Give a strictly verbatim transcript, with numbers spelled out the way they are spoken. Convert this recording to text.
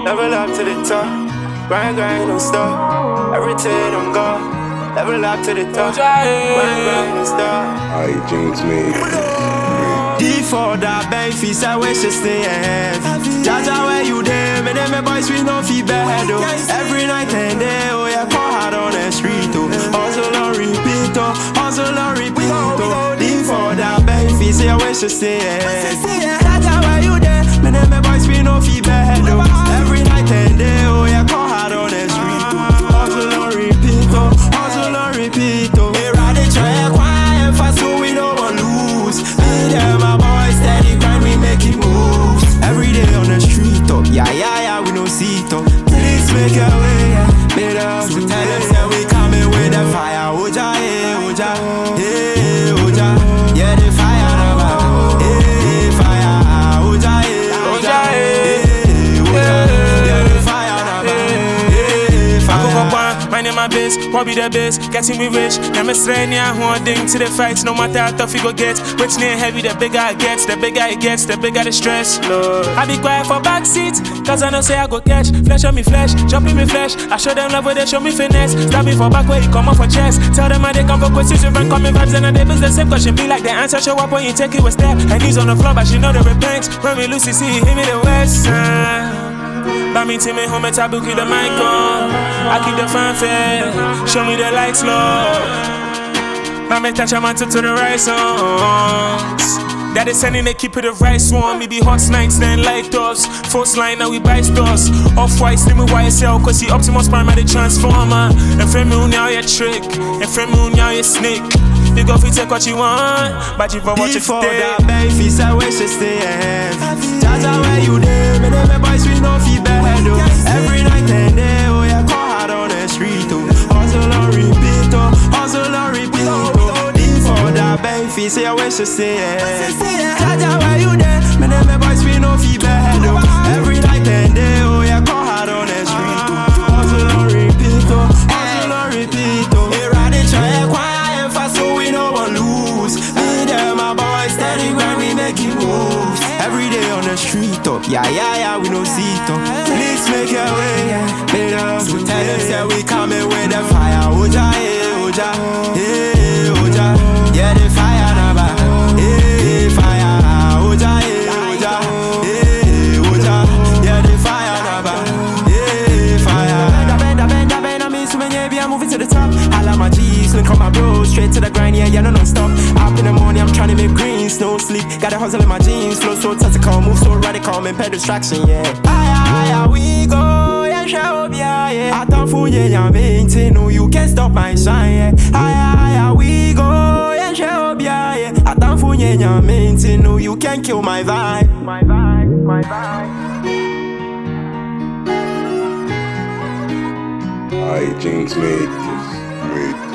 Level up to the top, grind, grind, don't stop. Everything I'm gone. Level up to the top, grind, grind, don't stop. Aye, Jinx made. D for that bank fees, I wish to stay ahead. Jaja, where you there? Me them my boys, we no feel bad, oh. Every night and day, oh, yeah, call hard on the street, oh. Hustle on repeat, oh. Hustle on repeat, oh. D for that bank fees, I wish to stay ahead. Jaja, where you there? Me them my boys, we no feel bad, oh. Every night and day, oh, yeah, call hard on the street, oh. Hustle on repeat, oh. Hustle on repeat, oh. We ride the track, quiet, fast, so we don't want lose. Me them my boys, steady grind, we making moves. Every day on the street, oh. Yeah, yeah, yeah, we no see it, oh. Please make a way, yeah. Made us to tell them, say we coming with the fire. Oja, eh, oja, eh, oja. Yeah, the fire, now, eh, fire. Oja, eh, oja, eh, oja. Yeah, the fire, now, eh, fire. My name my biz, what be the biz? Getting me rich. Now me straining a holding to the fights. No matter how tough you go get. Rich near heavy, the bigger it gets. The bigger it gets, the bigger the stress. Lord. I be quiet for backseat, cause I know say I go catch. Flesh on me flesh, jump in me flesh. I show them love where they show me finesse. Stab me for back where you come off for chest. Tell them how they come for questions. Your friend coming vibes and they business the same. Cause she be like the answer show up when you take it a step. And he's on the floor, but she know the repent. When we lose, you see, hit me the west side. But me team me home at Tabu, keep the mic on. I keep the fanfare, show me the lights, Lord. But me touch a man to the right songs. That is sending they keep it the right one. Me be hot nights, then light us. First line, now we buy stores. Off-white, slim with Y S L, cause he Optimus Prime at the Transformer. And friend me now you trick, and friend me now you snake. You go fi take what you want, but you for what you for stay. that bank fees, I wish to stay ahead. Jaja, where you there? Me them my boys, we no feel bad, oh. Every night and day, oh, yeah, call hard on the street, oh. Hustle on repeat, oh. Hustle on repeat, oh. D for that bank fees, I wish to stay ahead. Jaja, where you there? Me them my boys, we no feel bad, oh. Every night and day, oh, yeah, call hard on the street, oh. Hustle on repeat, oh. Hustle on repeat, oh. We ride the track, quiet, fast, so we no one lose. Me them my boys, steady grind, we making moves. Every day on the street, oh. Yeah, yeah, yeah, we no see it, oh. Please make a way, yeah. Made us to tell them, say we coming with the fire. Oja, eh, oja, eh, oja. Yeah, the fire, now, eh, fire. Oja, eh, oja, eh, oja. Yeah, the fire, now, eh, fire. Benda, benda, benda, benda, me so many, yeah, moving to the top. I love my G's, link on my bros, straight to the grind, yeah, yeah, no non-stop. Up in the morning, I'm trying to make greens, no sleep. Got a hustle in my jeans, flow so tactical, move so radical, man, pay distraction, yeah. Aye, aye, we go, yeah, show up, yeah, yeah. I thought for yeah, yeah, maintain, no, you can't stop my shine, yeah. Aye, aye, we go, yeah, show up, yeah, yeah. I thought for yeah, yeah, maintain, no, you can't kill my vibe. My vibe, my vibe. Aye, Jinx made this. Made